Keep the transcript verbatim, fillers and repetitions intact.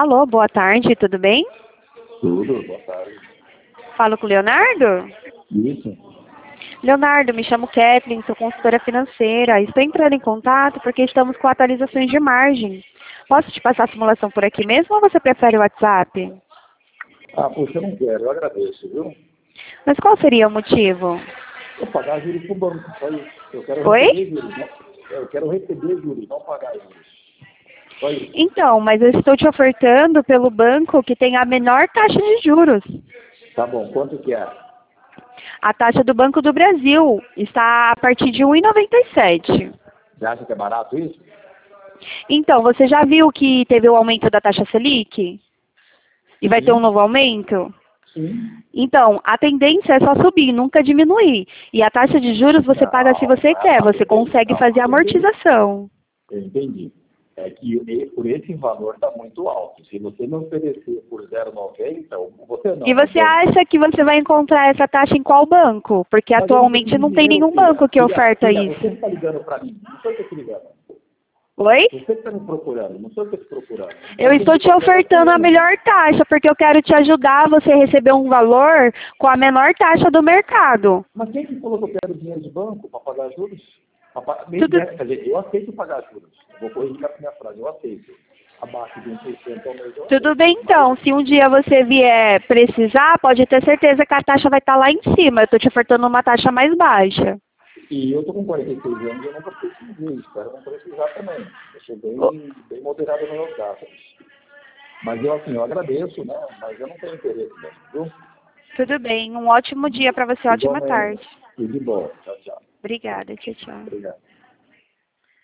Alô, boa tarde, tudo bem? Tudo, boa tarde. Falo com o Leonardo? Isso. Leonardo, me chamo Kathleen, sou consultora financeira. Estou entrando em contato porque estamos com atualizações de margem. Posso te passar a simulação por aqui mesmo ou você prefere o WhatsApp? Ah, poxa, eu não quero, eu agradeço, viu? Mas qual seria o motivo? Eu pagar juros para o banco, só isso. Eu quero Oi? receber juros, não. Eu quero receber juros, não pagar juros. Só isso. Então, mas eu estou te ofertando pelo banco que tem a menor taxa de juros. Tá bom, quanto que é? A taxa do Banco do Brasil está a partir de um vírgula noventa e sete. Você acha que é barato isso? Então, você já viu que teve o aumento da taxa Selic? E vai ter um Sim. novo aumento? Sim. Então, a tendência é só subir, nunca diminuir. E a taxa de juros você paga se Não, você quer, a você tendência, consegue não, fazer a tendência, amortização. eu entendi. É que e- por esse valor está muito alto. Se você me oferecer por zero vírgula noventa, você não, E o você banco. acha que você vai encontrar essa taxa em qual banco? Porque Mas eu não tenho atualmente esse não tem dinheiro, nenhum filha. banco que Filha, oferta filha, você isso. está ligando para mim. Não sou eu que estou te ligando. Oi? Você que está me procurando, não sou eu que estou te procurando. Eu Então tem estou que te fazer ofertando a assim. melhor taxa, porque eu quero te ajudar a você receber um valor com a menor taxa do mercado. Mas quem que falou que eu quero dinheiro de banco para pagar juros? Pra pa- nem- Tudo, né, Quer dizer, eu aceito pagar juros. Eu vou corrigir a minha frase, eu aceito. Abaixo de um por cento ao mês eu tudo aceito. bem Mas, então, se um dia você vier precisar, pode ter certeza que a taxa vai estar lá em cima. Eu estou te ofertando uma taxa mais baixa. e eu estou com quarenta e seis anos e eu nunca precisei, espero não precisar também. Eu sou Ô, bem, bem moderado nos meus gastos. Mas eu, assim, eu agradeço, né? Mas eu não tenho interesse mesmo, viu? tudo bem, um ótimo dia para você, ótima Igualmente. tarde. Tudo de bom. Tchau, tchau. Obrigada, tchau, tchau. Obrigado.